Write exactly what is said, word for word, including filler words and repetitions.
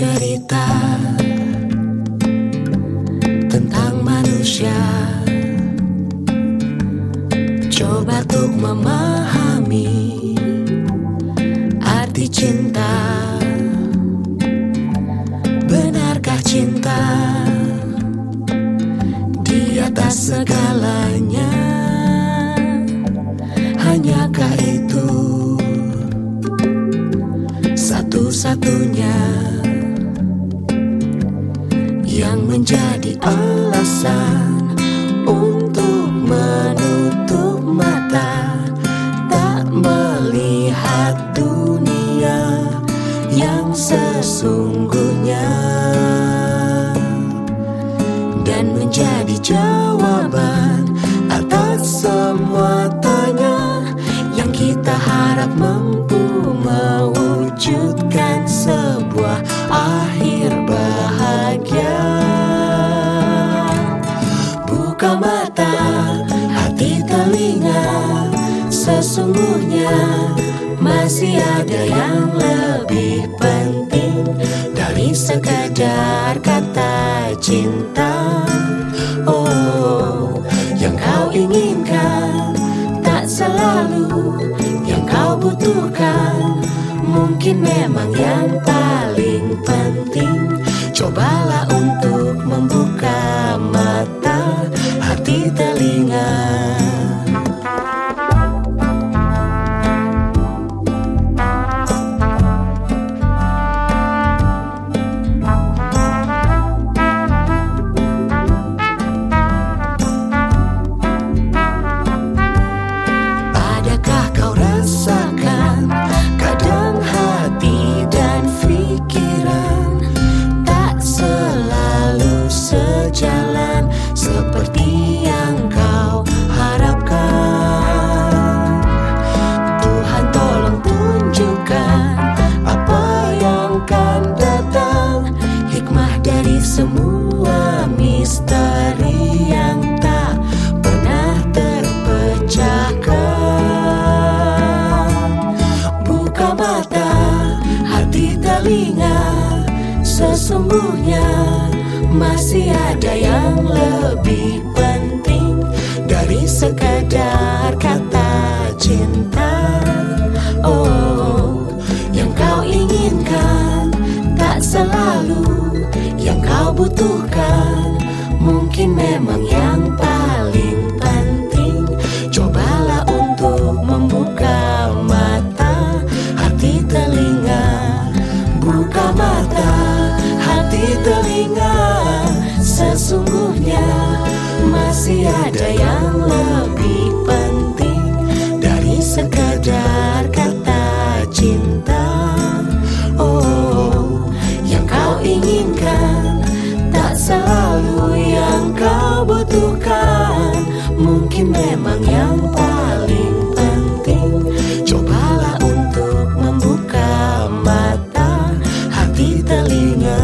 cerita tentang manusia. Coba untuk memahami arti cinta. Benarkah cinta di atas segalanya? Hanyakah itu satu-satunya yang menjadi alasan untuk menutup mata, tak melihat dunia yang sesungguhnya, dan menjadi jawaban atas semua tanya yang kita harap mampu mewujudkan sebuah akhir bahagia. Buka mata, hati, telinga, sesungguhnya masih ada yang lebih penting dari sekadar kata cinta. Oh, yang kau inginkan tak selalu yang kau butuhkan. Mungkin memang yang paling penting. Cobalah untuk membuka mata, hati, telinga. Adakah kau rasakan kadang hati dan pikiran tak selalu sejalan seperti yang kau harapkan? Tuhan tolong tunjukkan apa yang kan datang, hikmah dari semua misteri yang tak pernah terpecahkan. Buka mata, hati, telinga, sesungguhnya masih ada yang lebih penting dari sekadar kata cinta. Oh, yang kau inginkan tak selalu yang kau butuhkan. Mungkin memang yang paling penting. Cobalah untuk membuka mata, hati, telinga. Buka mata, hati, telinga, sesungguhnya masih ada yang lebih penting dari sekadar kata cinta. Oh, yang kau inginkan tak selalu yang kau butuhkan. Mungkin memang yang paling penting. Cobalah untuk membuka mata, hati, telinga.